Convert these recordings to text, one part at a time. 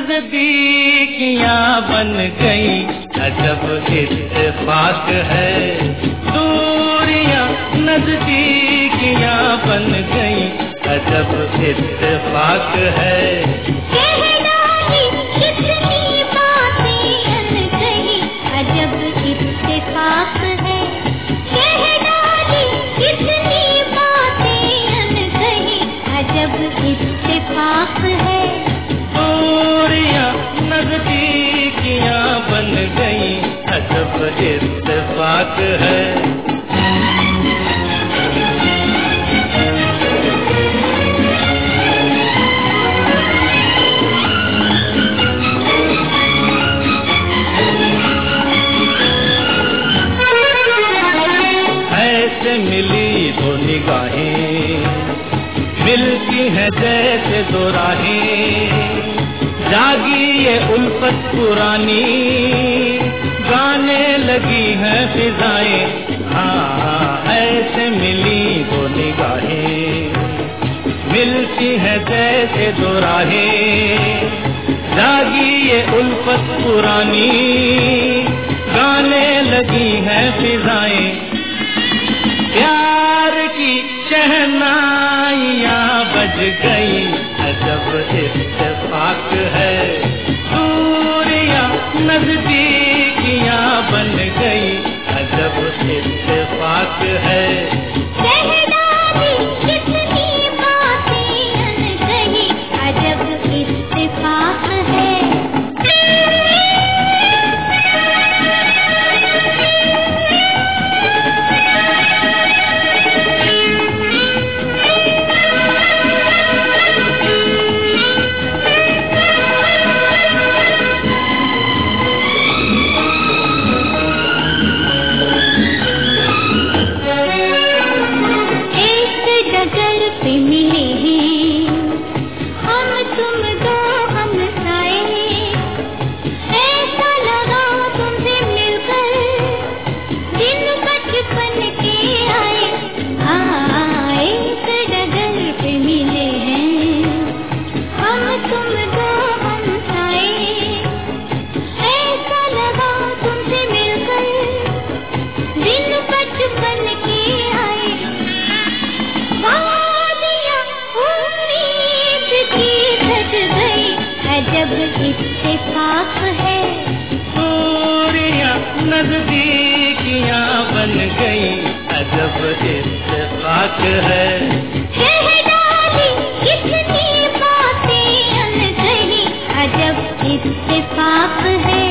नजदीकियां बन गई, अजब इत्तेफाक है। दूरियां नजदीकियां बन गई, अजब इत्तेफाक है। नजदीकियां बन गई, अजब इत्तेफाक है। ऐसे मिली दो निगाहें, मिलती हैं जैसे दो राहें, जागी ये उल्फत पुरानी, गाने लगी हैं फिजाएं। हाँ, ऐसे मिली दो निगाहें, मिलती हैं जैसे दो राहें, जागी ये उल्फत पुरानी, गाने लगी हैं फिजाएं। प्यार की शहनाइयां बज गई, अजब इत्तेफाक है। दूरियां नजदीकियां बन गई, अजब इत्तेफाक है। नजदीकियां बन गई, अजब इत्तेफाक है। कितनी बातें अनकही, अजब इत्तेफाक है।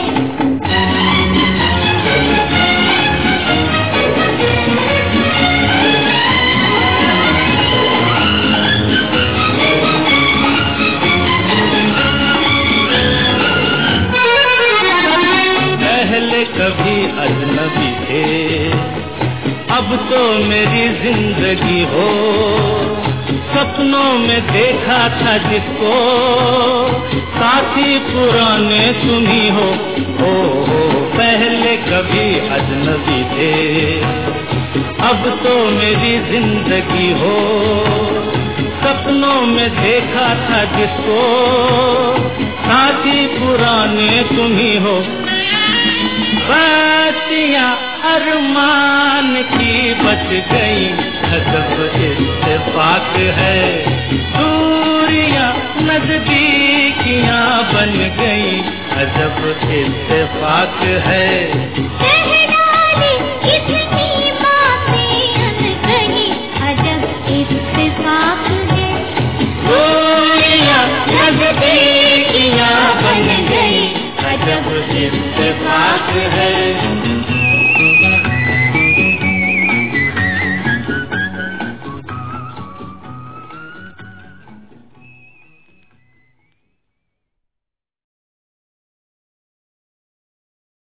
कभी अजनबी थे, अब तो मेरी जिंदगी हो, सपनों में देखा था जिसको, साथी पुराने सुनी हो। पहले कभी अजनबी थे, अब तो मेरी जिंदगी हो, सपनों में देखा था जिसको, साथी पुराने सुनी हो। बातियां अरमान की बच गई, अजब इत्तेफाक है। दूरियां नजदीकियां बन गई, अजब इत्तेफाक है।